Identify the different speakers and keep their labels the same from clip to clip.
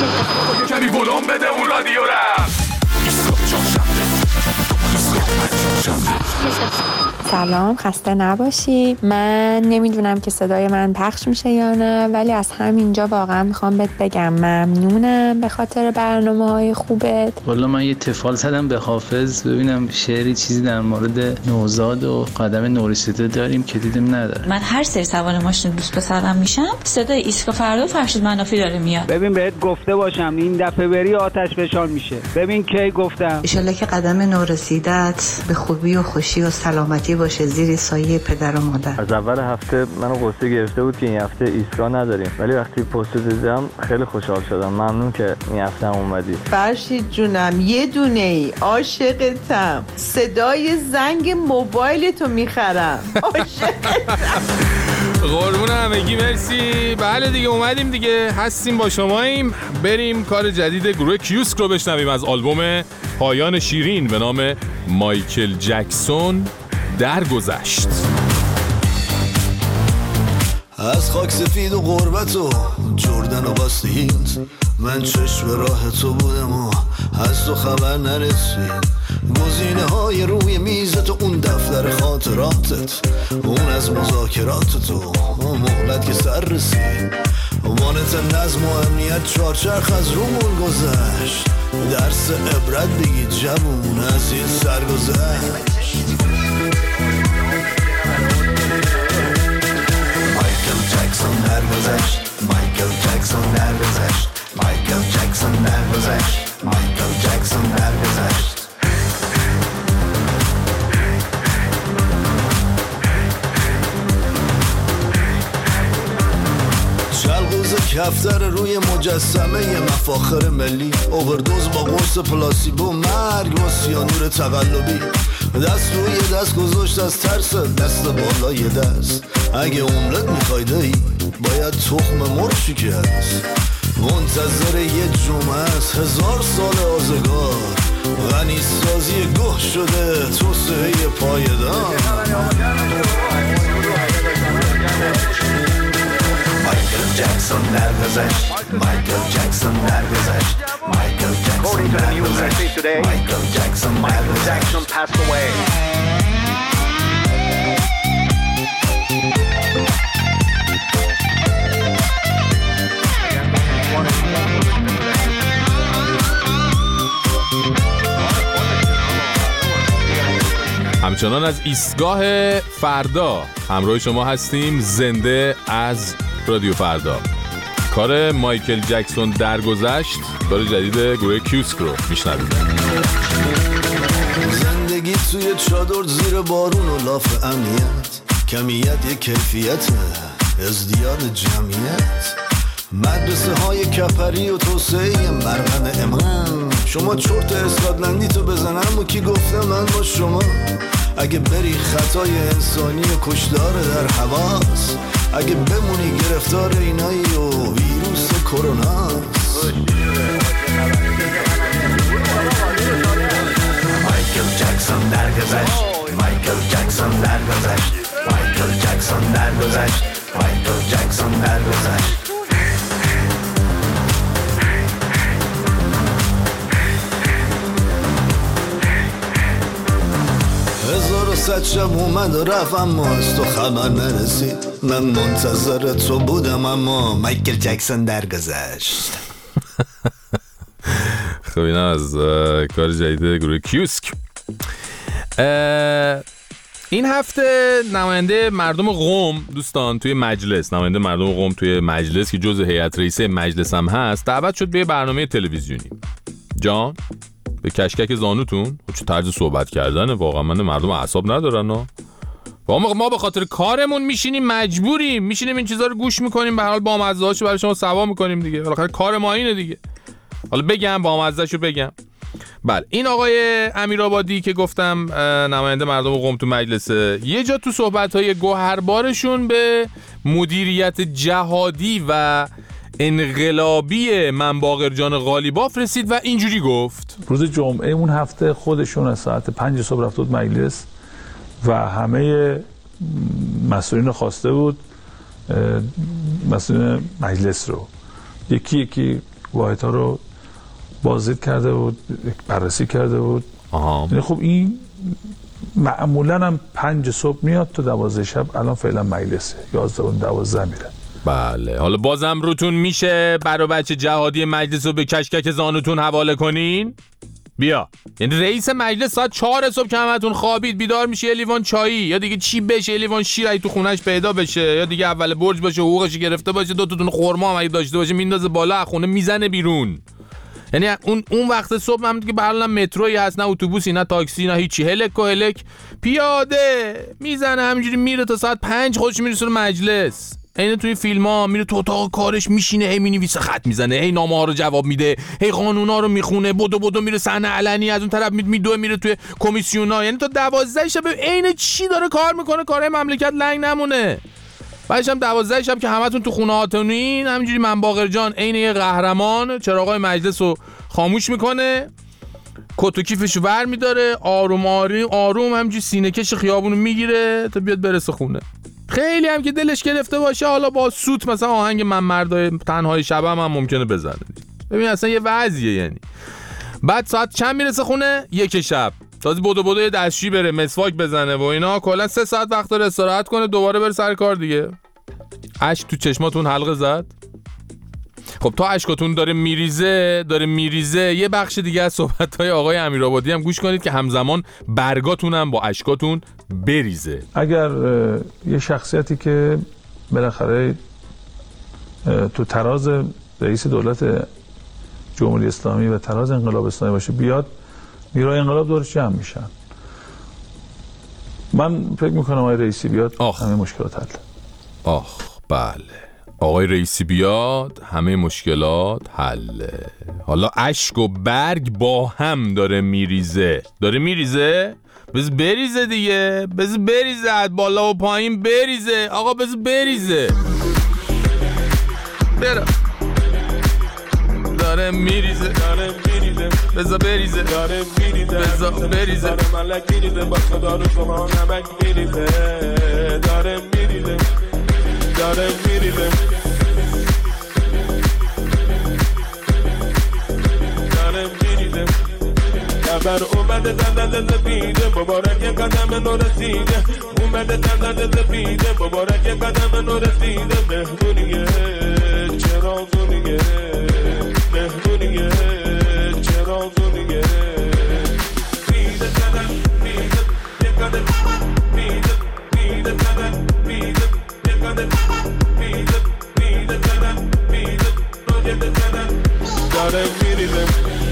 Speaker 1: کمی ولوم بده اون رادیو رفت.
Speaker 2: سلام، خسته نباشی. من نمیدونم که صدای من پخش میشه یا نه، ولی از همینجا واقعا میخوام بهت بگم ممنونم به خاطر برنامه‌های خوبت.
Speaker 3: والا من یه تفال زدم به حافظ ببینم شعری چیزی در مورد نوزاد و قدم نورسیده داریم که دیدم نداره.
Speaker 4: من هر سری سوار ماشین دوست پسرم میشم صدای ایسکا فردا فرشید منافی داره میاد.
Speaker 5: ببین بهت گفته باشم این دفعه بری آتش فشان میشه. ببین کی گفتم
Speaker 6: ان شاءالله که قدم نورسیدت به خوبی و خوشی و سلامتی باشه زیر سایه پدر و مادر.
Speaker 7: از اول هفته منو قصه گرفته بود که این هفته ایستگاه نداریم، ولی وقتی پست دیدم خیلی خوشحال شدم. ممنون که این هفته هم اومدی.
Speaker 8: فرشید جونم یه دونه ای عاشقتم. صدای زنگ موبایلتو میخرم. عاشقتم.
Speaker 1: قربون همگی مرسی. بله دیگه اومدیم دیگه، هستیم با شماییم. بریم کار جدید گروه کیوسک رو بشنویم از آلبوم پایان شیرین به نام مایکل جکسون درگذشت.
Speaker 9: از خاک سفید و غربت و جردن و باستید من چشم راه تو بودم و از تو خبر نرسید. گزینه های روی میزت و اون دفتر خاطراتت، اون از مذاکرات تو مهلت که سر رسید. وانت نظم و امنیت چارچرخ از رومون گذشت. درس عبرت بگید جوون از این سرگذشت. مایکل جکسون درگذشت. مایکل جکسون درگذشت. مایکل جکسون درگذشت. مایکل جکسون درگذشت. شلغوز کفتر روی مجسمه مفاخر ملی، اووردوز با قرص پلاسیبو، مرگ با سیانور تقلبی. دست روی دست گذاشت از ترس دست بالای دست. اگه عمرت میخوای دایی باید تخم مرغ شکست. منتظر یه جمعه است 1000 سال آزگار، غنی سازی گوه شده توسعه پایدار. مایکل جکسون درگذشت. مایکل جکسون درگذشت. مایکل جکسون درگذشت. مایکل جکسون درگذشت.
Speaker 1: همچنان از ایستگاه فردا همراه شما هستیم، زنده از رادیو فردا. کار مایکل جکسون درگذشت، کار جدید گروه کیوسک رو میشنویم.
Speaker 9: زندگی توی چادر زیر بارون و لاف امنیت، کمیت یک کیفیته ازدیاد جمعیت. مدرسه های کپری و توسعه مرغن امام. شما چرت اسکاتلندی تو بزنم و کی گفته من با شما. اگه بری خطای انسانی و کشدار در حواس، اگه بمونی گرفتار اینایی و ویروس کروناست. مایکل جکسون درگذشت. مایکل جکسون درگذشت. مایکل جکسون درگذشت. مایکل جکسون درگذشت. 1100 شب اومد و رفت اما از تو خبر نرسید. من منتظر تو بودم اما مایکل جکسون درگذشت.
Speaker 1: خب اینا از کار جدید گروه کیوسک. این هفته نماینده مردم قم دوستان توی مجلس، نماینده مردم قم توی مجلس که جزء هیئت رئیسه مجلس هم هست، دعوت شد به برنامه تلویزیونی. جان به کشکک زانوتون چه طرز صحبت کردنه، واقعا من مردم اعصاب ندارن ها. ما به خاطر کارمون میشینیم مجبوریم میشینیم این چیزا رو گوش میکنیم، به هر حال بامزه‌هاشو برای شما سوا میکنیم دیگه، بالاخره کار ما اینه دیگه. حالا بگم بامزه‌شو بگم. بله این آقای امیرآبادی که گفتم نماینده مردم قم تو مجلسه، یه جا تو صحبت‌های گوهربارشون به مدیریت جهادی و انقلابی منباقر جان غالیباف رسید و اینجوری گفت.
Speaker 10: روز جمعه اون هفته خودشون از ساعت 5 صبح رفت بود مجلس و همه مسئولین خواسته بود مسئولین مجلس رو یکی واحدها رو بازدید کرده بود، بررسی کرده بود. یعنی خب این معمولا هم 5 صبح میاد تا 12 شب، الان فعلا مجلسه 11 و 12 میره.
Speaker 1: بله، حالا بازم روتون میشه برای بچه جهادی مجلس رو به کشکک زانوتون حواله کنین؟ بیا، یعنی رئیس مجلس ساعت 4 صبح که همتون خوابید بیدار میشه یه لیوان چایی یا دیگه چی بشه، یه لیوان شیر تو خونش پیدا بشه یا دیگه اول برج باشه حقوقش گرفته باشه، 2 تا خرما هم اگه داشته باشه میندازه بالا از خونه میزنه بیرون. یعنی اون وقت صبح هم دیگه برای مترویی هست، نه اتوبوسی نه تاکسی نه هیچی، هلک پیاده میزنه همینجوری میره تا ساعت 5 خودش میرسونه مجلس. اینه توی فیلم‌ها میره تو اتاق کارش میشینه، هی مینویسه، خط میزنه، هی نامه‌ها رو جواب میده، هی قانونا رو میخونه، بدو میره صحنه علنی، از اون طرف میره توی کمیسیونا. یعنی تا 12 شب عین چی داره کار میکنه، کارهای مملکت لنگ نمونه. بعدش هم 12 شب که همتون تو خونه هاتونین، همینجوری من باقر جان عین یه قهرمان چراغای مجلس رو خاموش میکنه، کت و کیفشو ور میداره، آروم همینجوری سینه کش خیابونو میگیره تا بیاد برسه خونه. خیلی هم که دلش گرفته باشه حالا با سوت مثلا آهنگ من مردای تنهای شبم هم ممکنه بزنه. ببین اصلا یه وضعیه. یعنی بعد ساعت چند میرسه خونه؟ 1 شب. تازه بدو یه دستشویی بره مسواک بزنه و اینا، کلا 3 ساعت وقت داره استراحت کنه، دوباره بره سر کار دیگه. اشک تو چشماتون حلقه زد؟ خب تا اشکاتون داره میریزه یه بخش دیگه از صحبت‌های آقای امیرآبادی هم گوش کنید که همزمان برگاتون هم با اشکاتون بریزه.
Speaker 10: اگر یه شخصیتی که بالاخره تو تراز رئیس دولت جمهوری اسلامی و تراز انقلاب اسلامی باشه بیاد، نیروهای انقلاب دورش جمع میشن. من فکر میکنم آقای رئیسی بیاد همه مشکلات حل.
Speaker 1: بله، آقای رئیسی بیاد همه مشکلات حله. حالا اشک و برگ با هم داره میریزه. بز بریزه دیگه، بز بریزه، از بالا و پایین بریزه. آقا بز بریزه. برا داره میریزه بزا بریزه بزا بریزه ملک میریزه با خدا رو شما نمک میریزه داره میریزه خبر اومده دندان زبیده مبارک قدم نو رسیده اومده دندان زبیده مبارک قدم نو رسیده مهمونیه چرا زونیه مهمونیه چرا زونیه میده دندان میده یه قدم میده دندان میده یه قدم میده دندان میده روی دندان داره میریزه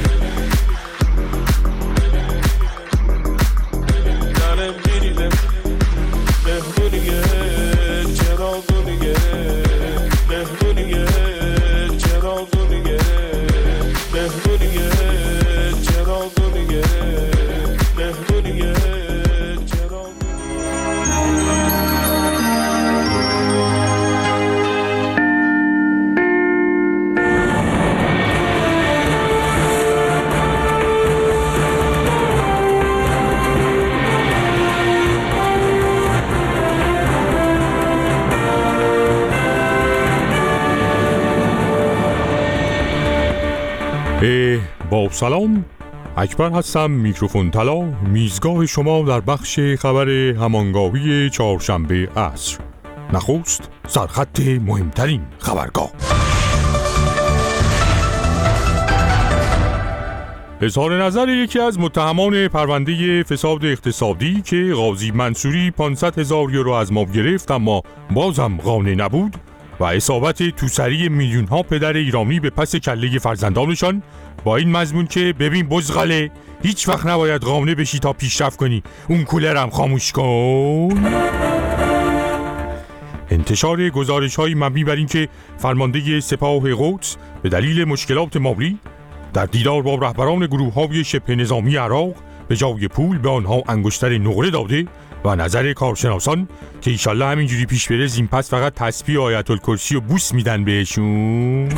Speaker 11: با سلام، اکبر هستم، میکروفون طلا، میزگاه شما در بخش خبر همانگاهی چهارشنبه عصر. نخست سرخط مهمترین خبرگاه. اظهار نظر یکی از متهمان پرونده فساد اقتصادی که قاضی منصوری 500,000 یورو از ما گرفت اما بازم قانع نبود و اصابت توسری میلیون‌ها پدر ایرانی به پس کله فرزندانشان، با این مضمون که ببین بزغاله هیچ وقت نباید قانع بشی تا پیشرفت کنی، اون کولرم خاموش کن. انتشار گزارش‌های مبنی بر این که فرمانده سپاه قدس به دلیل مشکلات مالی در دیدار با رهبران گروه‌های شبه نظامی عراق به جای پول به آنها انگشتر نقره داده و نظر کارشناسان که ایشالله همینجوری پیش بره زین پس فقط تسبیح آیت الکرسی و بوس میدن بهشون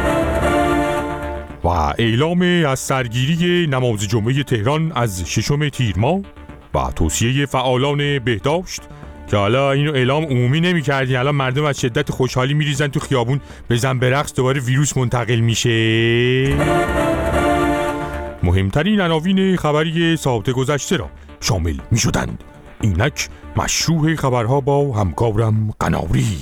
Speaker 11: و اعلام از سرگیری نماز جمعه تهران از 6 تیر ماه و توصیه فعالان بهداشت که حالا اینو اعلام عمومی نمی‌کردی، الان مردم از شدت خوشحالی میریزن تو خیابون بزن برقص دوباره ویروس منتقل میشه. مهمترین عناوین خبری ساعت گذشته را شامل می‌شدند. اینک مشروع خبرها با همکارم قناری.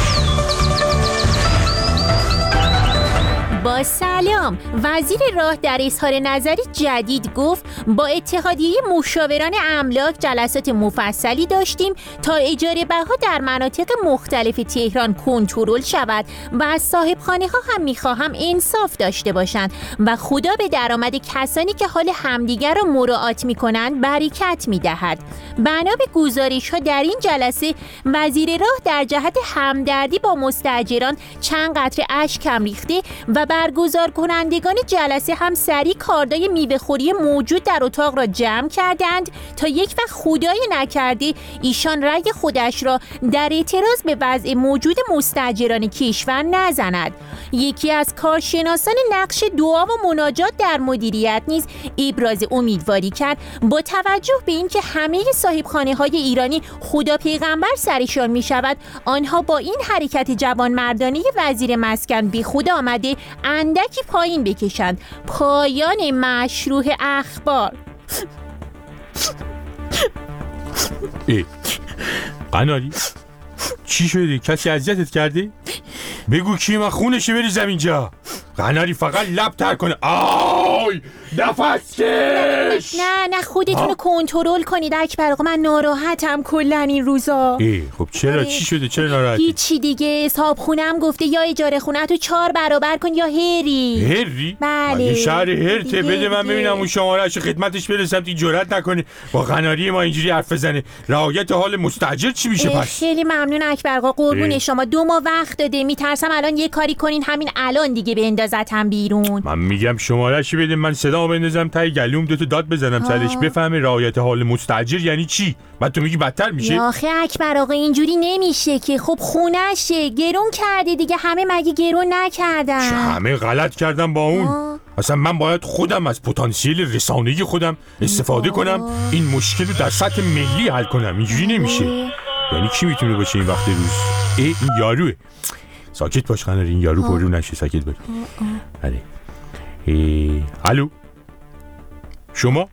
Speaker 12: با سلام. وزیر راه در اظهار نظری جدید گفت با اتحادیه مشاوران املاک جلسات مفصلی داشتیم تا اجاره بها در مناطق مختلف تهران کنترل شود و از صاحبخانه ها هم میخواهم انصاف داشته باشند و خدا به درآمد کسانی که حال همدیگر را مراعات میکنند برکت میدهد. بنا به گزارش ها در این جلسه وزیر راه در جهت همدردی با مستاجران چند قطره اشک هم ریخته و برگزار کنندگان جلسه هم سریع کاردای میوه‌خوری موجود در اتاق را جمع کردند تا یک وقت خدای نکرده ایشان رأی خودش را در اعتراض به وضع موجود مستاجران کشور نزند. یکی از کارشناسان نقش دعا و مناجات در مدیریت نیز ابراز امیدواری کرد با توجه به اینکه همه صاحبخانه‌های ایرانی خدا پیغمبر سرشان می شود، آنها با این حرکت جوانمردانه وزیر مسکن به خود آمده اندکی پایین بکشند. پایان مشروع اخبار.
Speaker 11: قناری چی شده؟ کسی اذیتت کرده؟ بگو کی، من خونشی بریزم اینجا. قناری فقط لب تر کنه. آی نفس کش.
Speaker 12: نه خودتونو کنترل کنید اکبر آقا، من ناراحتم کلا این روزا.
Speaker 11: خب چرا؟ چی شده؟ چرا ناراحتی؟
Speaker 12: هیچی دیگه، صاحب خونم گفته یا اجاره خونه تو 4 برابر کن یا هری. بله.
Speaker 11: یه شهر هرته بده من ببینم اون شماره‌اش خدمتش برسم تی جرئت نکنه با قناری ما اینجوری حرف بزنه. رعایت حال مستاجر چی میشه پس؟
Speaker 12: خیلی ممنون اکبر آقا، قربون شما. 2 ماه وقت داده، میترسم الان یه کاری کنین همین الان دیگه بندازتم بیرون.
Speaker 11: من میگم شماره‌اش بده، من صدا بندازم تای گلوم 2 تا داد بزنم سرش بفهمه رعایت حال مستاجر یعنی چی. بعد تو میگی بدتر میشه.
Speaker 12: آخه اکبر آقا اینجوری نمیشه که. خب خونشه گرون کردی دیگه، همه مگه گرون نکردن؟
Speaker 11: همه غلط کردن با اون. اصلا من باید خودم از پتانسیل رسانه‌ای خودم استفاده کنم این مشکل رو در سطح ملی حل کنم. اینجوری نمیشه. یعنی کی میتونه باشه این وقت روز؟ این یاروه. ساکت باش قناری، این یارو پررو نشه، ساکت باش. بله. الو شما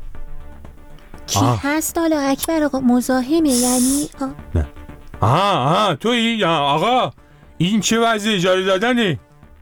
Speaker 12: کی هست حالا اکبر آقا؟ مزاحمه یعنی؟
Speaker 11: نه تویی آقا؟ این چه وضع اجاره دادنه؟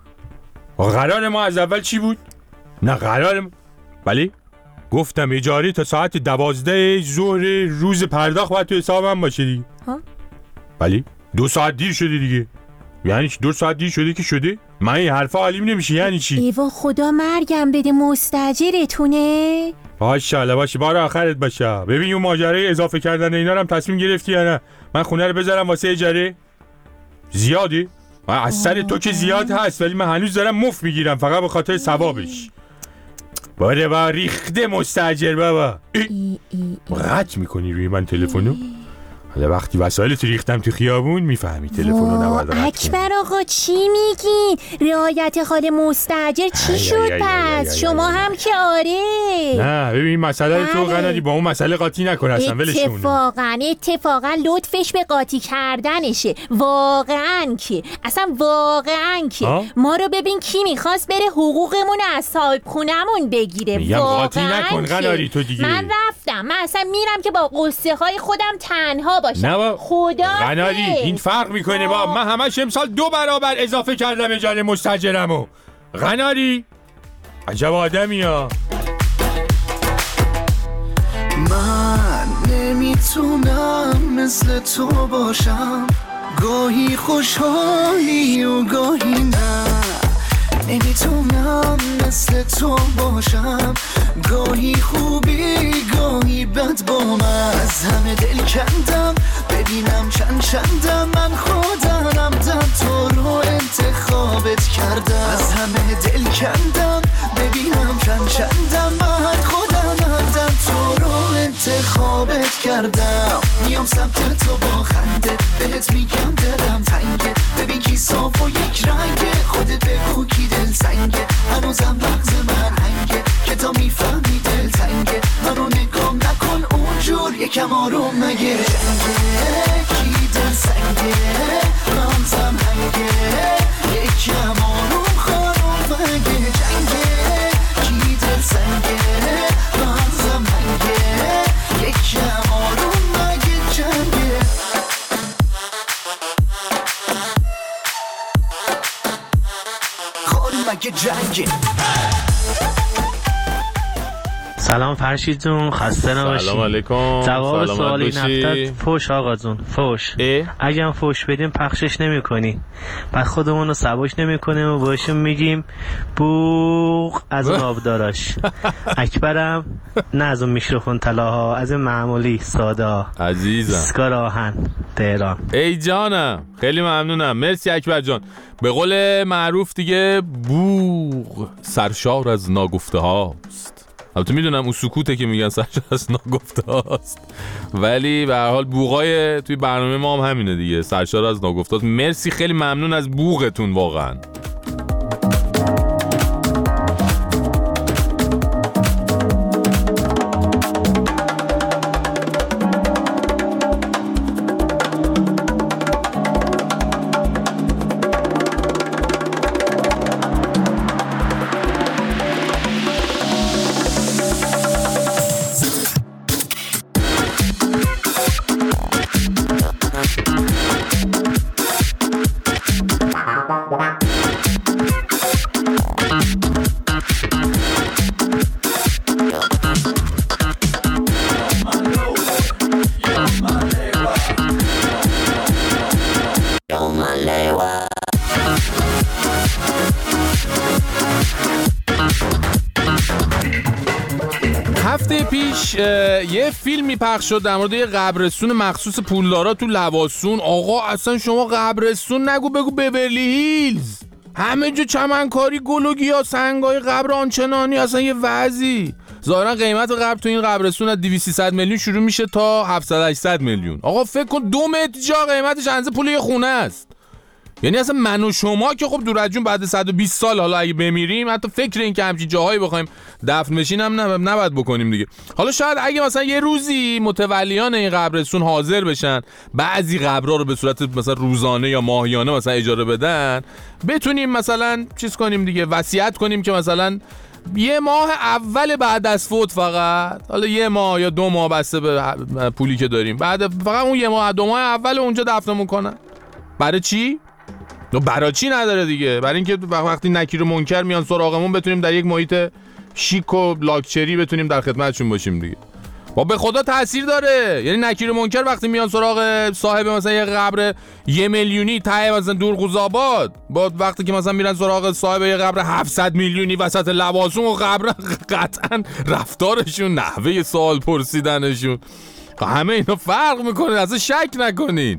Speaker 11: قرار ما از اول چی بود؟ نه قرار بله گفتم اجاره تا ساعت 12 ظهر روز پرداخت باید تو حسابم باشه دیگه. بله 2 ساعت دیر شده دیگه. یعنی 2 ساعت دیر شده که شده؟ من این حرفا حالیم نمیشه. یعنی چی؟
Speaker 12: ایوا خدا مرگم بده، مستاجرتونه؟
Speaker 11: باشه بار آخرت باشه. ببین اون ماجرای اضافه کردن اینا رو هم تصمیم گرفتی یا نه؟ من خونه رو بذارم واسه اجاره؟ زیاده؟ از سر تو که زیاد هست، ولی من هنوز دارم مفت میگیرم فقط به خاطر ثوابش. باره با ریخته مستاجر بابا. قطع میکنی روی من تلفنو؟ حالا وقتی وسایلت ریختم تو خیابون میفهمی تلفنو نباید قطع کنی.
Speaker 12: اکبر آقا چی میگی؟ رعایت حال مستاجر چی شد پس؟ شما هم که آره.
Speaker 11: نه ببین مسئله تو قناری با اون مسئله قاطی نکن اصلا، ولش کن.
Speaker 12: اتفاقا لطفش به قاطی کردنشه. واقعا که ما رو ببین کی میخواست بره حقوقمون از صاحب خونمون بگیره.
Speaker 11: میگم قاطی نکن قناری تو دیگه.
Speaker 12: من رفتم، من اصلا میرم که با قصه های خودم تنها باشم. خدا
Speaker 11: قناری این فرق میکنه با من همش امسال 2 برابر اضافه کردم اجاره مستاجرمو. قناری عجب آدمی ها.
Speaker 9: من نمیتونم مثل تو باشم، گاهی خوشحالی و گاهی نه. نمیتونم مثل تو باشم، گاهی خوبی گاهی بد با من. از همه دل کندم ببینم چندم، من خودم تو رو انتخابت کردم. از همه دل کندم ببینم چندم، من خودم تو رو انتخابت کردم. میام سمت تو با خنده بهت میگم دلم تنگه، ببین کی صاف و یک رنگه، خودت بگو کی دل سنگه. هنوزم مغز من هنگه که تا میفهمی دل تنگه، منو نگام نکن اونجور یکم آروم مگه جنگه.
Speaker 13: مگه جنگی.
Speaker 14: سلام فرشید جون، خسته نباشی.
Speaker 1: سلام علیکم.
Speaker 14: جواب سوال این هفته فوش آقا جون، فوش. اگه هم فوش بدیم پخشش نمی کنی، بعد خودمون رو سباش نمی کنیم و باشون میگیم بوق از اون آبداراش. اکبرم نه از اون میکروفون طلاها، از این معمولی ساده
Speaker 1: عزیزم
Speaker 14: اسکار آهن تهران.
Speaker 1: ای جانم خیلی ممنونم، مرسی اکبر جان. به قول معروف دیگه بوق سرشار از ناگفته هاست. البته میدونم اون سکوته که میگن سرشار از ناگفته هاست، ولی به هر حال بوقای توی برنامه ما هم همینه دیگه، سرشار از ناگفته هاست. مرسی، خیلی ممنون از بوقتون واقعا. هفته پیش یه فیلمی پخش شد در مورد یه قبرستون مخصوص پولدارا تو لواسون. آقا اصلا شما قبرستون نگو، بگو بورلی هیلز. همه جا چمنکاری، گل و گیاه، سنگای قبر آنچنانی، اصلا یه وضعی. ظاهرا قیمت قبر تو این قبرستون از 200-300 میلیون شروع میشه تا 700-800 میلیون. آقا فکر کن 2 متر جا قیمتش اندازه پول یه خونه است. یعنی اصلا من و شما که خب دور از جون بعد 120 سال حالا اگه بمیریم حتی فکر این که همچین جاهایی بخوایم دفن بشیم هم نباید بکنیم دیگه. حالا شاید اگه مثلا یه روزی متولیان این قبرستون حاضر بشن بعضی قبرها رو به صورت مثلا روزانه یا ماهیانه مثلا اجاره بدن، بتونیم مثلا چیز کنیم دیگه، وصیت کنیم که مثلا یه ماه اول بعد از فوت فقط، حالا یه ماه یا 2 ماه بسته به پولی که داریم، بعد فقط اون یه ماه 2 ماه اول اونجا دفنمون کنن. برای چی؟ برای چی نداره دیگه، برای اینکه وقتی نکیر و منکر میان سراغمون بتونیم در یک محیط شیک و لاکچری بتونیم در خدمتشون باشیم دیگه. با به خدا تاثیر داره. یعنی نکیر و منکر وقتی میان سراغ صاحب مثلا یه قبر 1 میلیونی ته مثلا دورقوزآباد، با وقتی که مثلا میرن سراغ صاحب یه قبر 700 میلیونی وسط لواسون و قبر، قطعا رفتارشون، نحوه سوال پرسیدنشون، همه اینا فرق میکنه، اصلا شک نکنین.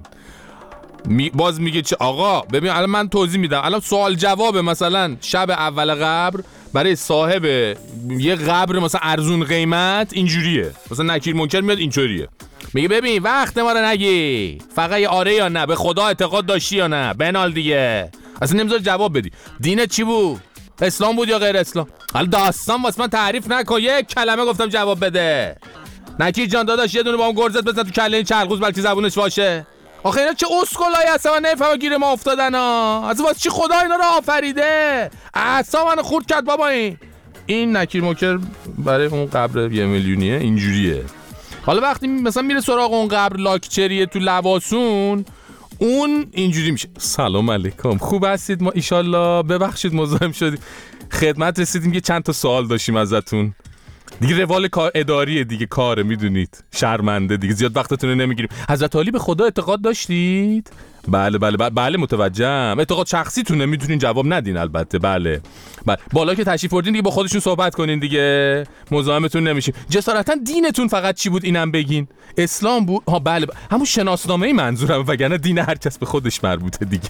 Speaker 1: باز میگه چه آقا ببین الان من توضیح میدم، الان سوال جواب مثلا شب اول قبر برای صاحب یه قبر مثلا ارزون قیمت اینجوریه، مثلا نکیر منکر میاد اینجوریه میگه ببین وقت ما رو نگی، فقط یه آره یا نه، به خدا اعتقاد داشتی یا نه، بنال دیگه، اصلا نمیذار جواب بدی. دینت چی بود؟ اسلام بود یا غیر اسلام؟ حالا داستان واسه من تعریف نکن، یک کلمه گفتم جواب بده. نکیر جان داداش یه دونه با اون گرزت بزن تو کله این چرخوز بلکه زبونش واشه. آخه اینا چه اسکلایی هستن، من نفهمم گیر ما افتادن ها. از واسه چی خدا اینا رو آفریده؟ اعصاب منو خورد کرد بابا. این نکیر منکر برای اون قبر 1 میلیونیه اینجوریه. حالا وقتی مثلا میره سراغ اون قبر لاکچریه تو لواسون، اون اینجوری میشه. سلام علیکم، خوب هستید؟ ما ایشالله، ببخشید مزاحم شدیم، خدمت رسیدیم، یه چند تا سوال داشتیم ازتون دیگه. روال کار اداریه دیگه، کاره میدونید، شرمنده دیگه، زیاد وقتتون رو نمیگیریم. حضرت علی به خدا اعتقاد داشتید؟ بله متوجهم. اعتقاد شخصیتونه، میتونین جواب ندین البته. بله بالا که تشریف بردین دیگه با خودشون صحبت کنین دیگه، مزاحمتون نمیشیم. جسارتا دینتون فقط چی بود اینم بگین؟ اسلام بود؟ ها بله همون شناسنامه‌ای منظورم، وگرنه دین هر کس به خودش مربوطه دیگه.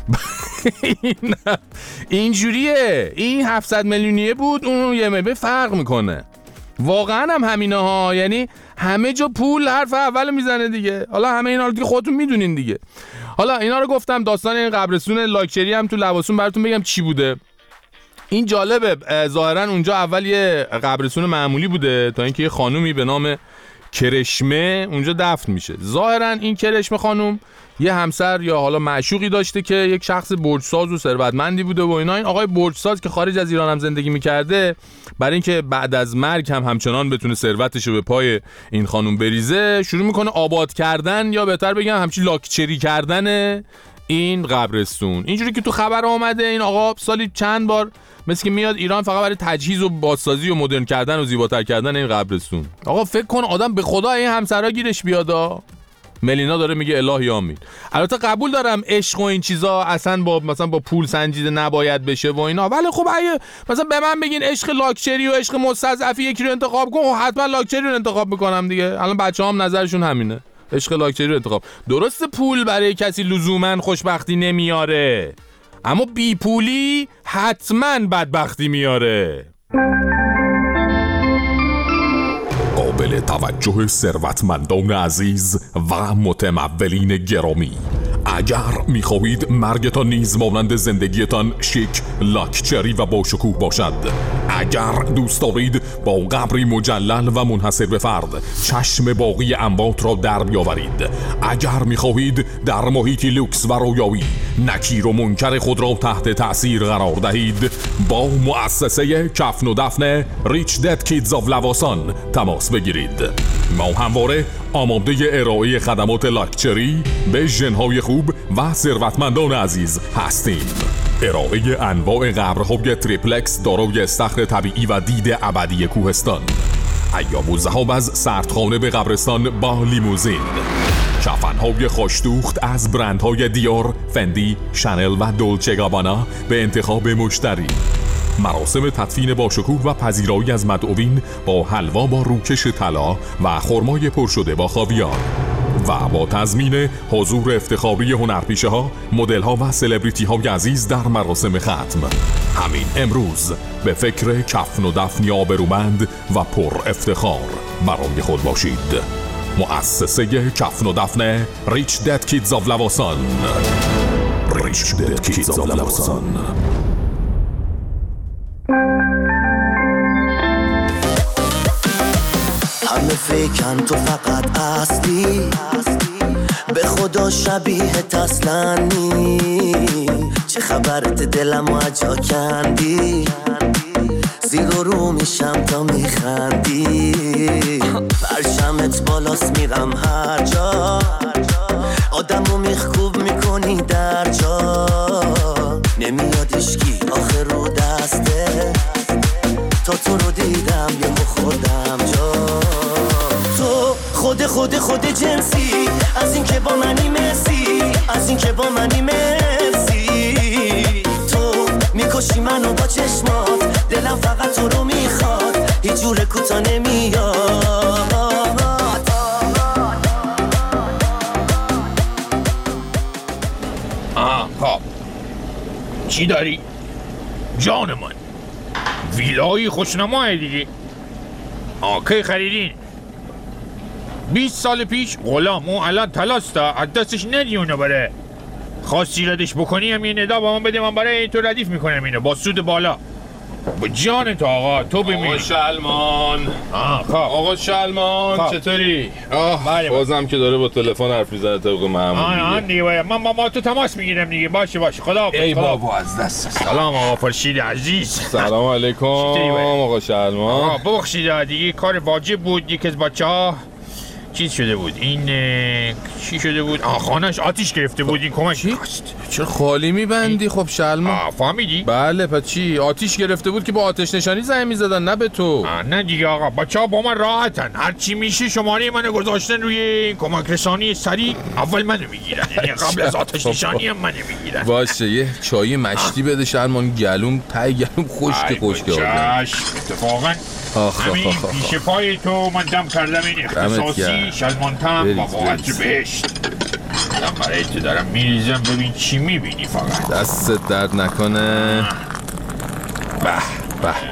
Speaker 1: اینجوریه. این 700 میلیونیه بود، اون 1 میلیون فرق میکنه. واقعا هم همینه ها، یعنی همه جا پول حرف اول میزنه دیگه. حالا همه اینا رو دیگه خودتون میدونین دیگه. حالا اینا رو گفتم، داستان این قبرستون لاکچری هم تو لواسون براتون بگم چی بوده. این جالبه، ظاهرا اونجا اول یه قبرستون معمولی بوده تا اینکه یه خانومی به نام کرشمه اونجا دفن میشه. ظاهرا این کرشمه خانوم یه همسر یا حالا معشوقی داشته که یک شخص برجساز و ثروتمندی بوده و اینا. این آقای برجساز که خارج از ایران هم زندگی میکرده، برای اینکه بعد از مرگ هم همچنان بتونه ثروتش رو به پای این خانوم بریزه، شروع میکنه آباد کردن یا بهتر بگم همچین لاکچری کردن این قبرستون اینجوری که تو خبر آمده این آقا سالی چند بار مثل که میاد ایران فقط برای تجهیز و بازسازی و مدرن کردن و زیباتر کردن این قبرستون. آقا فکر کن آدم به خدا این همسرا گیرش بیادا. ملینا داره میگه الهی آمین. البته قبول دارم عشق و این چیزا اصلا مثلا با پول سنجیده نباید بشه و اینا، ولی خب اگه مثلا به من بگین عشق لاکچری و عشق مستضعفی یکی رو انتخاب کن، حتما لاکچری رو انتخاب میکنم دیگه. الان بچه‌هام نظرشون همینه، عشق لاکچری رو انتخاب. درسته پول برای کسی لزوما خوشبختی نمیاره، اما بی پولی حتما بدبختی میاره.
Speaker 13: قابل توجه ثروتمندان عزیز و متمولین گرامی، اگر میخواهید مرگتان نیز مانند زندگیتان شیک، لاکچری و با شکوه باشد، اگر دوست دارید با قبری مجلل و منحصر به فرد چشم باقی اموات را در بیاورید، اگر میخواهید در محیطی لوکس و رویایی نکیر و منکر خود را تحت تأثیر قرار دهید، با مؤسسه کفن و دفن ریچ دد کیدز آف لواسان تماس بگیرید. ما همواره آماده ارائه خدمات لاکچری به ژن‌های خوب و ثروتمندان عزیز هستیم. ارائه انواع قبرهای تریپلکس دارای استخر طبیعی و دید ابدی کوهستان، ایام الذهاب از سردخانه به قبرستان با لیموزین، کفن‌های خوش‌دوخت از برندهای دیور، فندی، شانل و دولچه گابانا به انتخاب مشتری، مراسم تدفین با شکوه و پذیرایی از مدعوین با حلوا با روکش طلا و خرمای پر شده با خاویار و با تضمین حضور افتخاری هنرپیشه ها، مدل ها و سلبریتی های عزیز در مراسم ختم. همین امروز به فکر کفن و دفنی آبرومند و پر افتخار برای خود باشید. مؤسسه کفن و دفن ریچ دد کیدز آف لواسان. ریچ دد کیدز آف لواسان.
Speaker 15: همه فکرن تو فقط اصلی، به خدا شبیه تسلنی، چه خبرت دلم و اجا کندی، زیر و رو میشم تا میخندی، پرشمت بالاست میرم هر جا، آدمو میخکوب میکنی در جا، نمیاد اشکی آخر رو دسته، تا تو رو دیدم یه خودم جا، تو خود جنسی، از این که با منی مسی، از این که با منی مسی، تو میکشی منو با چشمات، دلم فقط تو رو میخواد، هیچ جور کوتا نمیاد.
Speaker 16: خب چی داری؟ جان من ویلای خوشنمای دیگه. کی خریدین؟ 20 سال پیش غلام اون الان تلاستا از دستش ندیونه بره، خواستی ردش بکنی هم یه ندا با من بده، من برای تو ردیف میکنم اینو با سود بالا. با جان تو آقا تو بمیر.
Speaker 1: آقا شلمان.
Speaker 16: خب
Speaker 1: آقا شلمان چطوری؟ بازم که داره با تلفن حرف میزنه طبق معمول
Speaker 16: دیگه. من با تو تماس میگیرم دیگه. باشه خدا.
Speaker 1: ای بابا از دست.
Speaker 16: سلام آقا فرشید عزیز.
Speaker 1: سلام علیکم آقا شلمان.
Speaker 16: ببخشید دیگه کار واجب بود، یکی از بچه‌ها چیز شده بود، این چی شده بود؟ خانه‌اش آتیش گرفته بود، این کمک می‌خواست.
Speaker 1: چرا خالی میبندی؟ خب شلمان
Speaker 16: فهمیدی؟
Speaker 1: بله پس چی؟ آتیش گرفته بود که با آتش نشانی زنگ می‌زدن نه به تو.
Speaker 16: نه دیگه آقا، بچه‌ها با من راحتن، هر چی میشه شماره منو گذاشتن روی کمک رسانی سریع، اول منو میگیرن، یعنی قبل از آتش نشانی هم منو میگیرن.
Speaker 1: باشه یه چای مشتی بده شلمان، گلوم تای گلوم خشک
Speaker 16: اتفاقا همین پیش پای تو من دم کردم، این اختصاصی شلمان تم با واقعت بهشت دم برای تو دارم میریزم، ببین چی میبینی فقط.
Speaker 1: دستت درد نکنه. به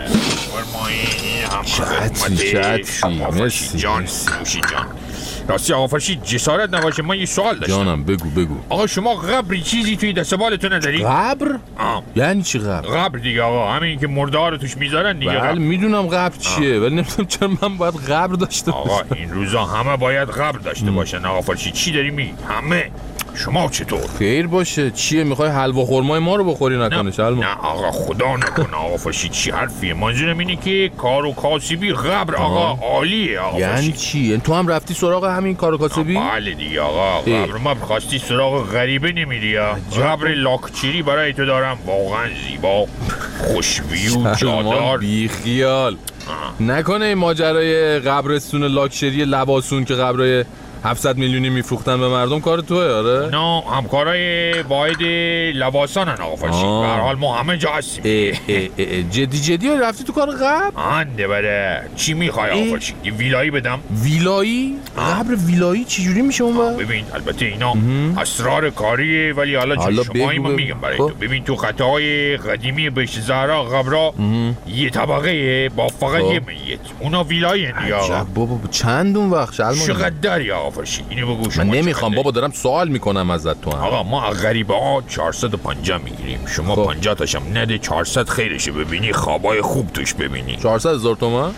Speaker 1: شاعتی مرسی
Speaker 16: جان. راستی آقا فرشید جسارت نباشه من یه سوال داشتم.
Speaker 1: جانم بگو.
Speaker 16: آقا شما قبری چیزی توی دست بالتون نداری؟
Speaker 1: قبر؟ یعنی چی قبر؟
Speaker 16: قبر دیگه آقا، همین که مرده ها رو توش میذارن دیگه.
Speaker 1: بله میدونم قبر چیه، ولی نمیدونم چرا من باید قبر داشته باشم.
Speaker 16: آقا این روزا همه باید قبر داشته باشن آقا فرشید. چی داری میگی؟ همه شما چطور؟
Speaker 1: خیر باشه. چیه میخوای حلوا خرمای ما رو بخوری نکنه شلمان؟
Speaker 16: نه آقا خدا نکنه آقا فرشید. چی حرفیه؟ منظورم اینه که کار و کاسبی قبر آقا عالیه آقا فرشید.
Speaker 1: یعنی چی؟ تو هم رفتی سراغ همین کار و کاسبی؟
Speaker 16: بله دیگه آقا. قبر ما خواستی سراغ غریبه نمیری یا؟ قبر لاکچری برای تو دارم واقعا زیبا، خوش‌ویو، جادار.
Speaker 1: بی خیال نکنه این ماجرای قبرستون لاکچری لباسون که قبرای 700 میلیونی میفروختن به مردم کار توه؟ آره
Speaker 16: نه همکارای واحد لباسانن آقا فرشید. به هر حال ما همه جا هستیم.
Speaker 1: جدی رفتی تو کار قبر؟
Speaker 16: انده بره. چی میخوای آقا فرشید؟ یه ویلایی بدم؟
Speaker 1: ویلایی؟ قبر ویلایی چجوری میشه اون؟
Speaker 16: ببین البته اینا اسرار کاریه، ولی حالا شمایی من میگم برای تو. ببین تو خطاهای قدیمی بهشت زهرا قبرا یه طبقه با فقط یه میت، اونا ویلایی هندی آقا.
Speaker 1: عجب بابا. چند اون وقت شلمان؟
Speaker 16: چقدر داری آقا فرشید؟ اینو بگو شما.
Speaker 1: من نمیخوام بابا، دارم سوال میکنم ازت. تو هم
Speaker 16: آقا ما غریبه ها 450 میگیریم، شما 50 تاشم نده، 400 خیرشه ببینی، خوابای خوب توش ببینی.
Speaker 1: 400,000 تومان؟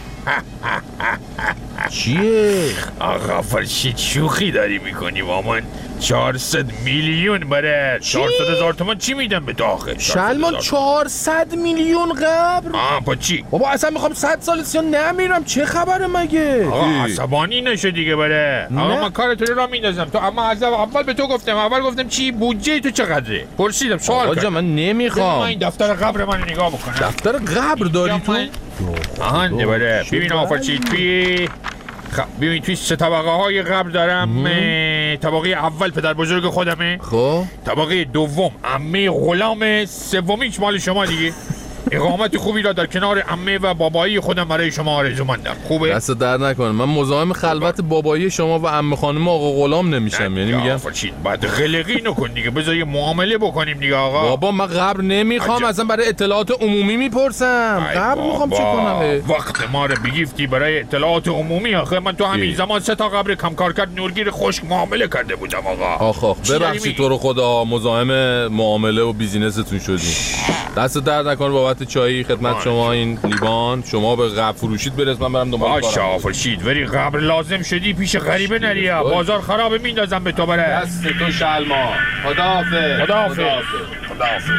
Speaker 1: چیه؟
Speaker 16: آقا فرشید شوخی داری میکنی با من؟ 400 میلیون برای 400,000 تومان چی میدم به تو آخه؟
Speaker 1: شلمان 400 میلیون قبر؟
Speaker 16: با چی؟
Speaker 1: بابا اصلا میخوام 100 سال سیان نمیرم، چه خبره مگه؟
Speaker 16: آقا عصبانی نشو دیگه بره. آقا من کارت رو میندازم. تو اما از اول به تو گفتم، اول گفتم چی بودجه تو چقدره؟ پرسیدم سوال کردم.
Speaker 1: من نمیخوام.
Speaker 16: من این دفتر قبر من نگاه بکنم.
Speaker 1: دفتر قبر داری تو؟
Speaker 16: آهان بره. ببین آقا فرشید ببین توی 3 طبقه های قبر دارم. طبقه اول پدر بزرگ خودمه،
Speaker 1: خب
Speaker 16: طبقه دوم عمه غلام، سومیش مال شما دیگه. اقامت خوبی را در کنار عمه و بابایی خودم برای شما آرزومندم. خوبه؟
Speaker 1: دست در نکنه. من مزاحم خلوت بابایی شما و عمه خانم آقا غلام نمیشم. یعنی میگم
Speaker 16: فرشید بعد قلقی نکن دیگه، بذار یه معامله بکنیم دیگه آقا.
Speaker 1: بابا من قبر نمیخوام، اصلا برای اطلاعات عمومی میپرسم. قبر میخوام چه کنم؟
Speaker 16: وقت ما رو بگیفتی برای اطلاعات عمومی آخه. من تو همین زمان 3 تا قبر کمکارکرد نورگیر خشک معامله کرده بودم آقا.
Speaker 1: آخ ببخشید تو رو خدا، مزاحم معامله و بیزینستون شدیم. دست در نکنه بابت چایی خدمت شما این لیوان. شما به قبر فروشید برس، من برم دنبال کارم.
Speaker 16: باشه فرشید، ولی قبر لازم شدی پیش غریبه نری، بازار خرابه میندازم به تو بره.
Speaker 1: دست تو شلمان. خداحافظ.
Speaker 16: خداحافظ.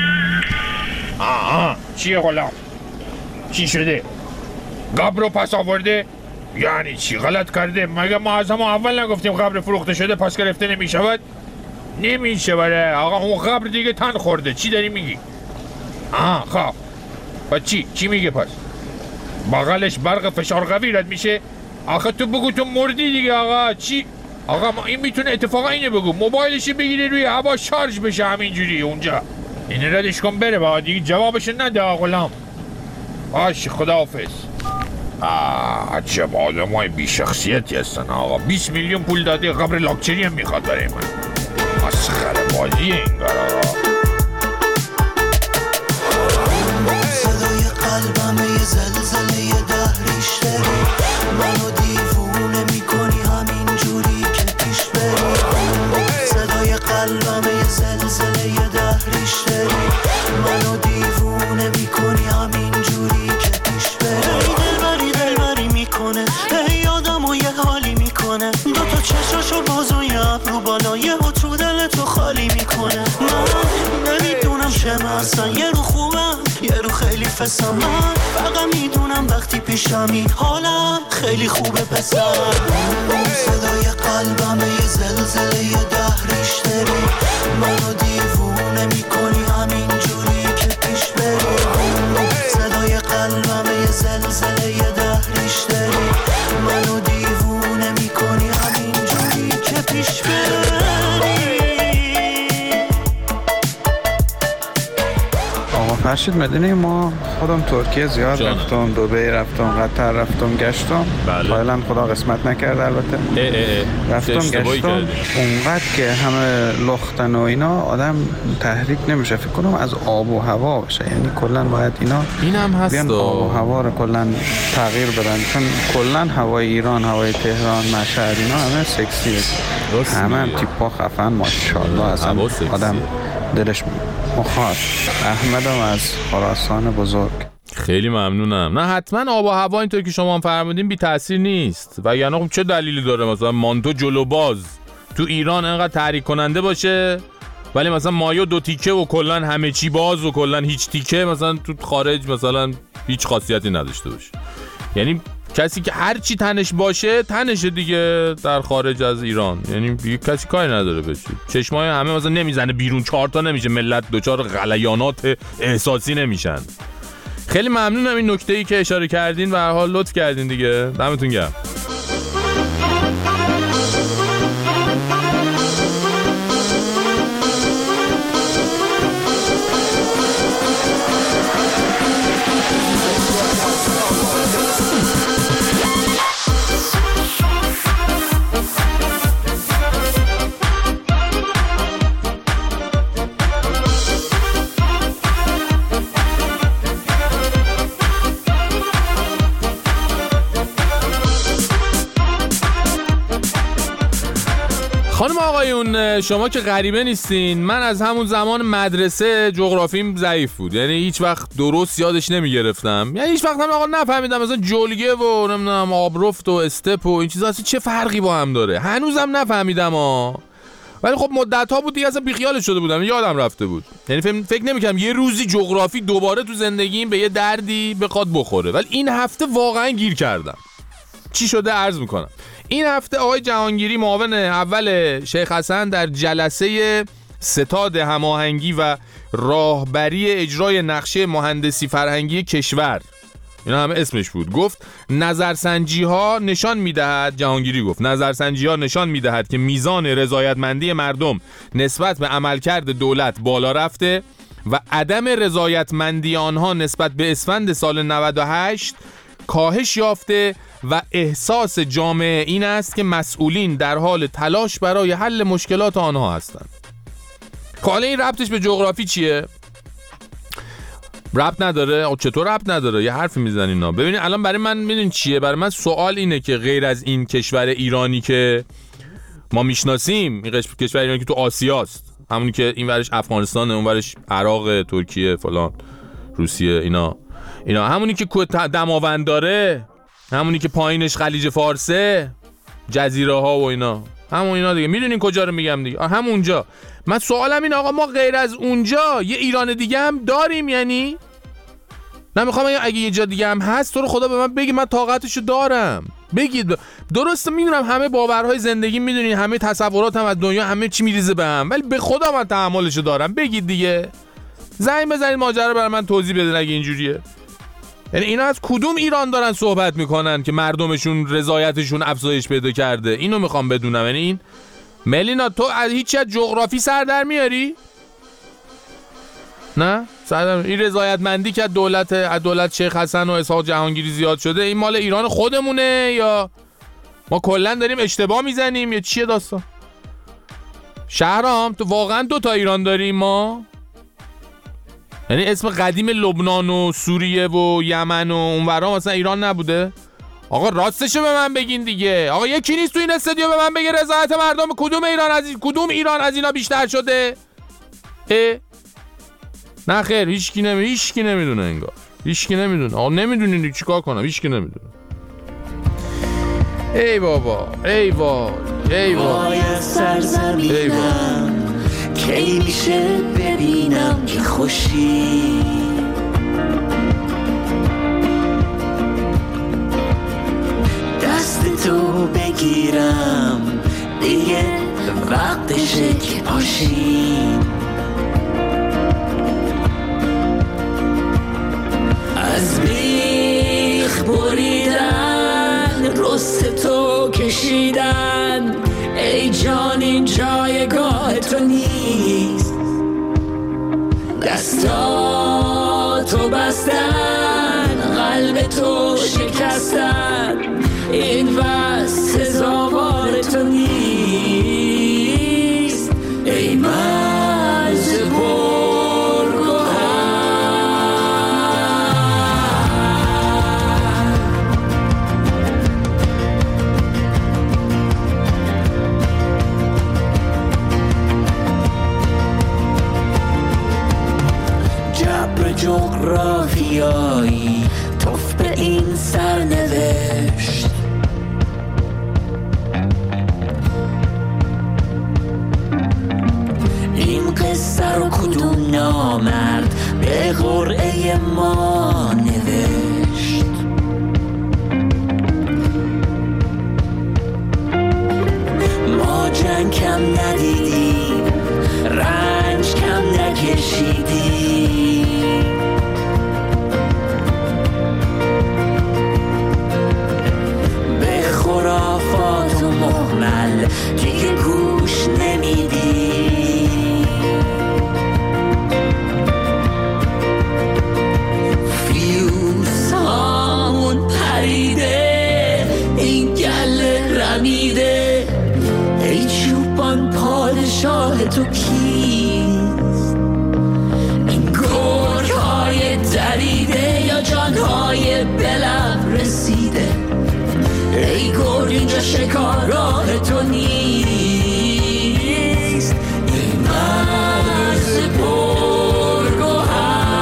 Speaker 16: چیه غلام؟ چی شده؟ قبر رو پس آورده؟ یعنی چی غلط کرده؟ مگه ما از همه اول نگفتیم قبر فروخته شده پس گرفته نمیشود؟ نمیشه بره آقا، اون قبر دیگه تن خورده. چی داری میگی؟ خب پس چی میگه پس؟ بغلش برق فشار قوی رد میشه؟ آخه تو بگو تو مردی دیگه آقا. چی؟ آقا ما این میتونه اتفاقا اینه بگو موبایلشی بگیره روی هوا شارژ بشه همینجوری اونجا. این ردش کن بره با دیگه جوابش نده آقا غلام. باشه خداحافظ. عجب آدمای بی شخصیتی هستن آقا. 20 میلیون پول داده، قبر لاکچری هم میخواد برای من. مسخره بازیه این کار آقا.
Speaker 15: صدای قلبم یه زلزله یه دهریش داری، منو دیوونه میکنی همین جوری که پیش بری. صدای قلبم یه زلزله یه دهریش داری، منو دیوونه میکنی همین جوری که پیش بری. دلبری میکنه یادمو یه حالی میکنه، دوتا چشاشو باز و یه ابرو بالا، یه تو دل تو خالی میکنه. من نمیدونم چه مثلا، یه رو خوبم یه رو خیلی فسم، من فقط میدونم وقتی پیشمی حالم خیلی خوبه پسر. صدای قلبم یه زلزله یه دهریش داری، منو دیوونه میکنی همین جوری که پیش بری. صدای قلبم یه زلزله یه دهریش داری، منو دیوونه میکنی همین جوری که پیش بری.
Speaker 17: فرشید مدنی ما خودم ترکیه زیاد رفتم، دبی رفتم، قطر رفتم، گشتم. تایلند خدا قسمت نکرده البته. رفتم گشتم اونقدر که همه لختن و اینا آدم تحریک نمیشه. فکر کنم از آب و هوا باشه، یعنی کلا باید اینا
Speaker 1: اینم هست
Speaker 17: بیان آب و هوا رو کلا تغییر بدن، چون کلا هوای ایران، هوای تهران، مشهد اینا همه سکسیه، همه تیپا خفن ماشاءالله، اصلا آدم دلش مخواد. احمدم از خراسان بزرگ.
Speaker 1: خیلی ممنونم. نه حتما آب و هوا اینطور که شما هم فرمودین بی تاثیر نیست، و یعنی خب چه دلیلی داره مثلا مانتو جلو باز تو ایران انقدر تحریک کننده باشه ولی مثلا مایو 2 تیکه و کلن همه چی باز و کلن هیچ تیکه مثلا تو خارج مثلا هیچ خاصیتی نداشته باشه. یعنی کسی که هر چی تنش باشه تنشه دیگه در خارج از ایران، یعنی دیگه کسی کاری نداره بشه. چشمای همه مثلا نمیزنه بیرون، 4 تا نمیشه، ملت دوچار غلیانات احساسی نمیشن. خیلی ممنونم این نکته‌ای که اشاره کردین و هر حال لطف کردین دیگه، دمتون گرم. خانم آقایون، شما که غریبه نیستین، من از همون زمان مدرسه جغرافیم ضعیف بود، یعنی هیچ وقت درست یادش نمیگرفتم، یعنی هیچ وقت هم آقا نفهمیدم مثلا جلگه و نمیدونم آبرفت و استپ و این چیزا اصلا چه فرقی با هم داره، هنوزم نفهمیدم ولی خب مدت ها بود دیگه اصلا بیخیالش شده بودم، یادم رفته بود، یعنی فکر نمی‌کردم یه روزی جغرافی دوباره تو زندگیم به یه دردی بخواد بخوره، ولی این هفته واقعا گیر کردم. چی شده عرض میکنم. این هفته آقای جهانگیری معاون اول شیخ حسن در جلسه ستاد هماهنگی و راهبری اجرای نقشه مهندسی فرهنگی کشور، اینا همه اسمش بود، گفت نظرسنجی ها نشان میدهد، جهانگیری گفت نظرسنجی ها نشان میدهد که میزان رضایتمندی مردم نسبت به عملکرد دولت بالا رفته و عدم رضایتمندی آنها نسبت به اسفند سال 98 کاهش یافته و احساس جامعه این است که مسئولین در حال تلاش برای حل مشکلات آنها هستند. حالا این ربطش به جغرافی چیه؟ ربط نداره؟ چطور ربط نداره؟ یه حرفی میزنین اینا. ببینید الان برای من میدونین چیه؟ برای من سوال اینه که غیر از این کشور ایرانی که ما میشناسیم، این کشور ایرانی که تو آسیاست، همونی که این ورش افغانستانه، اون ورش عراق، ترکیه، فلان، روسیه، اینا همونی که دماوند داره، همونی که پایینش خلیج فارسه، جزیره ها و اینا، همون اینا دیگه. میدونین کجا رو میگم دیگه؟ همونجا. من سوالم این آقا، ما غیر از اونجا یه ایران دیگه هم داریم؟ یعنی نمیخوام اگه یه جا دیگه هم هست تو رو خدا به من بگی، من طاقتشو دارم. بگید. درسته میدونم همه باورهای زندگی، میدونین همه تصوراتم از دنیا همه چی میریزه به هم، ولی به خدا من تحملشو دارم. بگید دیگه، زنگ بزنید ماجرا برای من توضیح بدین اگه اینجوریه. یعنی اینا از کدوم ایران دارن صحبت میکنن که مردمشون رضایتشون افزایش پیدا کرده؟ اینو میخوام بدونم. یعنی این ملینا تو از هیچ جغرافی سر در میاری؟ نه؟ این رضایتمندی که از دولت شیخ حسن و اسحاق جهانگیری زیاد شده، این مال ایران خودمونه یا ما کلا داریم اشتباه میزنیم یا چیه داستان؟ شهرام تو واقعا 2 تا ایران داریم ما؟ یعنی اسم قدیم لبنان و سوریه و یمن و اونورا مثلا ایران نبوده؟ آقا راستشو به من بگین دیگه. آقا یکی نیست تو این استودیو به من بگه رضایت مردم کدوم ایران از اینا بیشتر شده؟ نه خیر، هیچکی نمیدونه انگار. هیچکی نمیدونه. آقا نمیدونین چیکار کنم؟ هیچکی نمیدونه. ای بابا، ای وای، ای وای. سرزمینم کی میشه ببینم که خوشی، دست تو بگیرم دیگه وقتشه که پاشی، از بیخ بریدن رست تو کشیدن، ای جان این جایگاه تو نیست، دستاتو بستن قلب تو شکستن، این وست سزاوار تو نیست، ای مرز پرگوهر. جبر جغرافیایی توف به این سرنوشت،
Speaker 15: سر و کدوم نامرد به قرعه ما نوشت. ما جنگ کم ندیدیم، رنج کم نکشیدیم، به خرافات و مهمل دیگه گوش نمیدیم. فیوزامون پریده، این گله رمیده، ای چوبان پادشاه تو کیست؟ این گرگ‌های دریده یا جان‌های بلب رسیده؟ ای گرگ اینجا شکارگاه تو نیست، این مرز پرگوهر.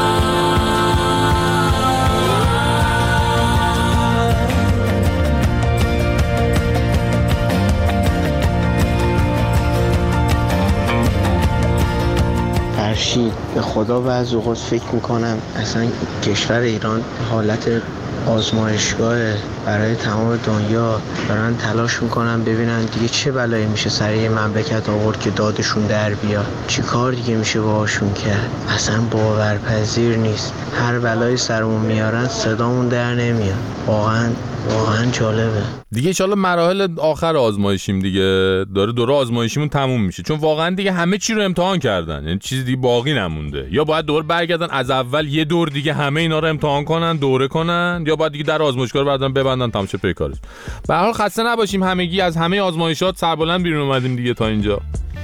Speaker 18: فرشید به خدا بعض اوقات فکر میکنم اصلا کشور ایران حالت آزمایشگاه برای تمام دنیا، دارن تلاش میکنن ببینن دیگه چه بلایی میشه سر یه مملکت آورد که دادشون در بیاد، چی کار دیگه میشه باهاشون کرد. اصلا باورپذیر نیست، هر بلایی سرمون میارن صدامون در نمیاد. واقعا جالبه.
Speaker 1: دیگه انشالله مراحل آخر آزمایشیم دیگه، داره دوره آزمایشیمون تموم میشه، چون واقعا دیگه همه چی رو امتحان کردن، یعنی چیزی دیگه باقی نمونده. یا باید دوره برگردن از اول یه دور دیگه همه اینا رو امتحان کنن، دوره کنن، یا باید دیگه در آزمایشگاه رو ببندن تمام شه پیکارش. به هر حال خسته نباشیم همگی، از همه آزمایشات سربلند بیرون اومدیم دیگه تا اینجا.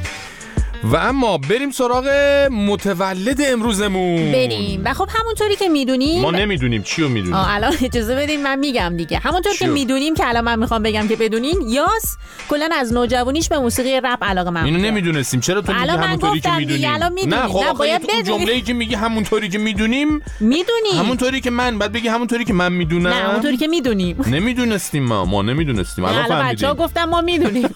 Speaker 1: و اما بریم سراغ متولد امروزمون.
Speaker 12: بریم. و خب همونطوری که میدونیم،
Speaker 1: ما نمیدونیم چیو میدونیم.
Speaker 12: الان اجازه بدین من میگم دیگه. همونطور که میدونیم که الان من میخوام بگم که بدونین، یاس کلا از نوجوانیش به موسیقی رپ علاقه‌مند.
Speaker 1: اینو نمیدونستیم. چرا تو میگی همونطوری که میدونیم؟
Speaker 12: نه
Speaker 1: خب باید جمله‌ای که میگی همونطوری که میدونیم، همونطوری که من بعد بگی همونطوری که من میدونم.
Speaker 12: نه همونطوری که میدونیم.
Speaker 1: نمیدونستیم ما نمیدونستیم. الان فهمیدیم.
Speaker 12: بچه‌ها گفتم ما میدونیم.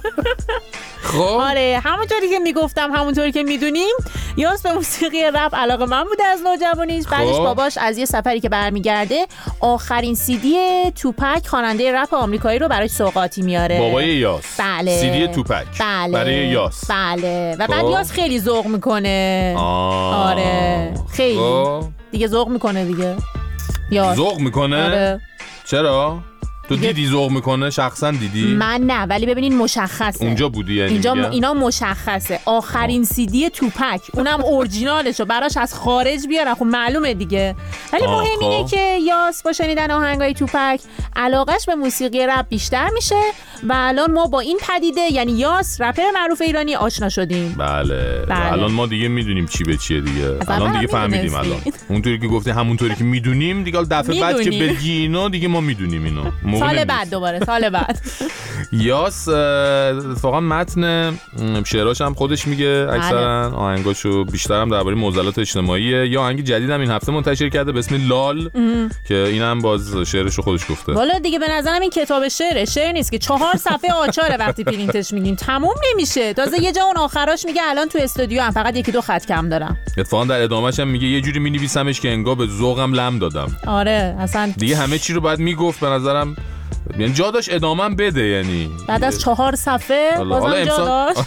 Speaker 1: خب
Speaker 12: آره همونطوری که میگفتم همونطوری که میدونیم، یاس به موسیقی رپ علاقه‌مند بوده از نوجوانیش. بعدش باباش از یه سفری که برمیگرده آخرین CD توپک خواننده رپ آمریکایی رو براش سوغاتی میاره.
Speaker 1: بابای یاس.
Speaker 12: بله.
Speaker 1: CD توپک.
Speaker 12: بله.
Speaker 1: برای یاس.
Speaker 12: بله. و بعد یاس خیلی ذوق میکنه. آره خیلی دیگه ذوق میکنه دیگه. یاس
Speaker 1: ذوق میکنه؟
Speaker 12: آره.
Speaker 1: چرا؟ تو دیدی ذوق میکنه؟ شخصا دیدی؟
Speaker 12: من نه، ولی ببینین مشخصه.
Speaker 1: اونجا بودی یعنی؟
Speaker 12: اینجا اینا مشخصه. آخرین CD توپک، اونم اورجینالشو براش از خارج بیارن، خب معلومه دیگه. ولی مهم اینه که یاس با شنیدن آهنگای توپک علاقش به موسیقی رپ بیشتر میشه و الان ما با این پدیده یعنی یاس رپر معروف ایرانی آشنا شدیم.
Speaker 1: بله. الان ما دیگه میدونیم چی به چیه دیگه. الان دیگه فهمیدیم. الان اونطوری که گفتی همونطوری که میدونیم دیگه، دفعه بعد که بگی اینو دیگه ما میدونیم اینو.
Speaker 12: سال بعد دوباره سال بعد.
Speaker 1: یاس اتفاقا متن شعراش هم خودش میگه، اکثرا آهنگاشو بیشتر هم درباره معضلات اجتماعیه. یا آهنگ جدیدم این هفته منتشر کرده به اسم لال که اینم باز شعرشو خودش گفته.
Speaker 12: والا دیگه به نظرم این کتاب شعر نیست که 4 صفحه آچاره وقتی پرینتش میگیم تموم نمیشه. تازه یه جا اون آخراش میگه الان تو استودیو هم فقط 1-2 خط کم دارم.
Speaker 1: اتفاقا در ادامهش هم میگه یه جوری مینویسمش که انگار به ذوقم لم دادم.
Speaker 12: آره اصلا
Speaker 1: دیگه همه چی رو بعد میگفت به نظرم، یعنی جا داشت ادامه‌ام بده. یعنی
Speaker 12: بعد از 4 صفحه بازم جا داشت.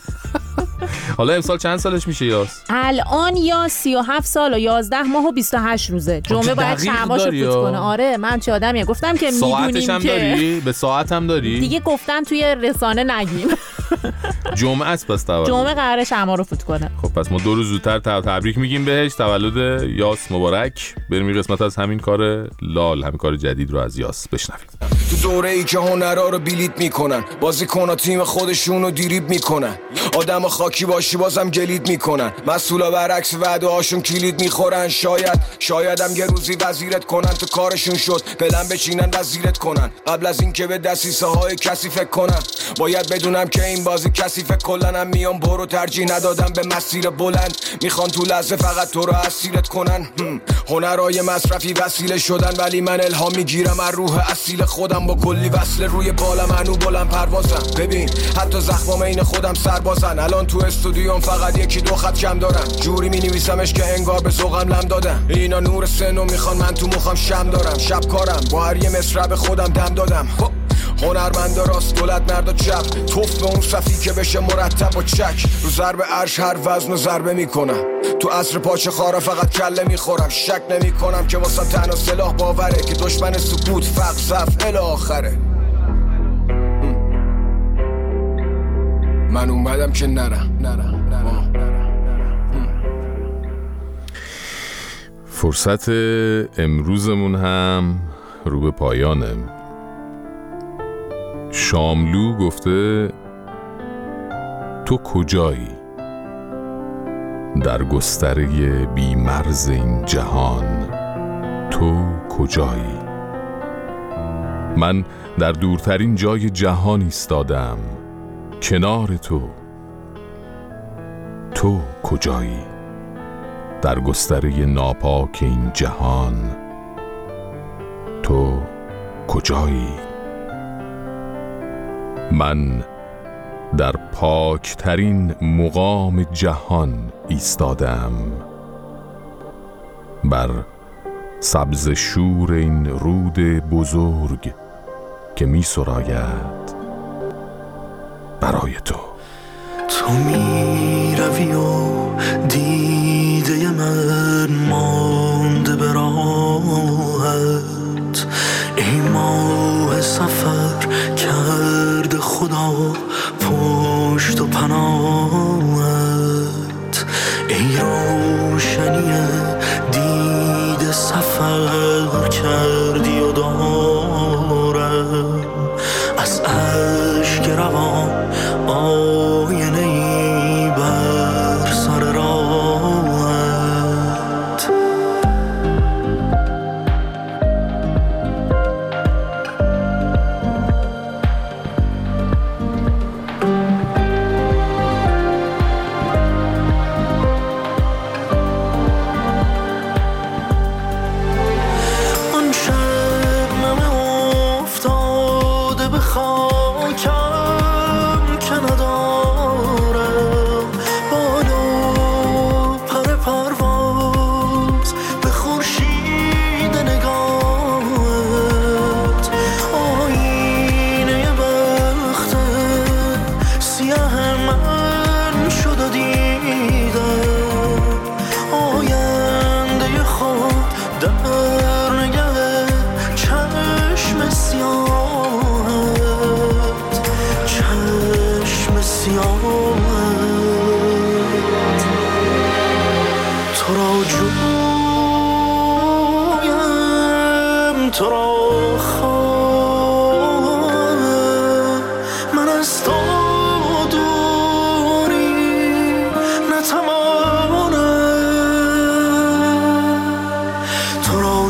Speaker 1: حالا امسال چند سالش میشه یاس؟
Speaker 12: الان یا 37 سال و 11 ماه و 28 روزه. جمعه باید شماشو فوت کنه. آره من چه آدمیه، گفتم که میدونیم
Speaker 1: هم
Speaker 12: که
Speaker 1: داری؟ به ساعت هم داری؟
Speaker 12: دیگه گفتن توی رسانه نگیم.
Speaker 1: جمعه است پس تولد.
Speaker 12: جمعه قراره شما رو فوت کنه.
Speaker 1: خب پس ما 2 روز زودتر تبریک میگیم بهش، تولد یاس مبارک. بریم این قسمت از همین کار لال، همین کار جدید رو از یاس بشنویم.
Speaker 19: تو دوره‌ای که هنرا رو بلیت میکنن، بازیکن‌ها تیم خودشون رو دیریب میکنن، آدم خاکی باشی بازم گلید میکنن، مسئولا برعکس وعده هاشون کلید میخورن. شاید هم یه روزی وزیرت کنن، تو کارشون شد پلن بچینن وزیرت کنن. قبل از این که به دسیسه های کسی فکر کنن، باید بدونم که این بازی کسی فکر کلنم میام برو ترجیح ندادم به مسیر بلند میخوان تو لحظه فقط تو رو اسیرت کنن هنرهای مصرفی وسیله شدن ولی من الهام میگیرم از روح اصیل خودم با کلی وصل روی بالم هنو بلند پروازم ببین حتی زخمام این خودم سربازن الان تو استودیوم فقط یکی دو خط کم دارم جوری مینویسمش که انگار به ذوقم لم دادم اینا نور سنو میخوان من تو مخم شم دارم شب کارم با هر یه مصرع به خودم دم دادم هنرمند راست دولت مرد و چپ توف به اون صفی که بشه مرتب و چک رو ضرب عرش هر وزن و ضربه میکنم تو عصر پاچه خارا فقط کله میخورم شک نمیکنم که واسه تنها سلاح باوره که دشمن سکوت فقر ضعف الی آخره من اومدم که نرم
Speaker 1: فرصت امروزمون هم رو به پایانه. شاملو گفته تو کجایی در گستره بی مرز این جهان تو کجایی من در دورترین جای جهان ایستادم کنار تو کجایی در گستره ناپاک این جهان تو کجایی من در پاکترین مقام جهان ایستادم بر سبز شور این رود بزرگ که می سراید برای تو
Speaker 20: می روی و دیده من مانده به راهت ای ماه سفر کرد خدا پشت و پناهت ای روشنی دید سفر کردی و دارم از اشک روان آینه ای بر سر راهت آن شبنم افتاده به خاکم که ندارم بالو پر پرواز به خورشید نگاهت آینه بخت سیاه من شد و دیدم آینده خود در نگه چشم سیاهت چشم سیاهت تو را جویم تو را خواهم من از تو دوری نتوانم تو را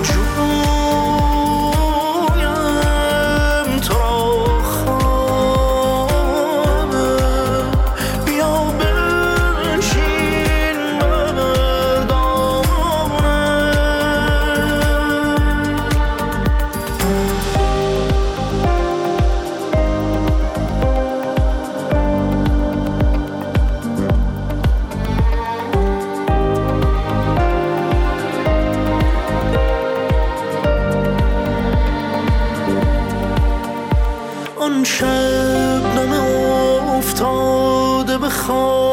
Speaker 20: جویم تو را خواهم بیا بنشین آن شبنم افتاده به خواب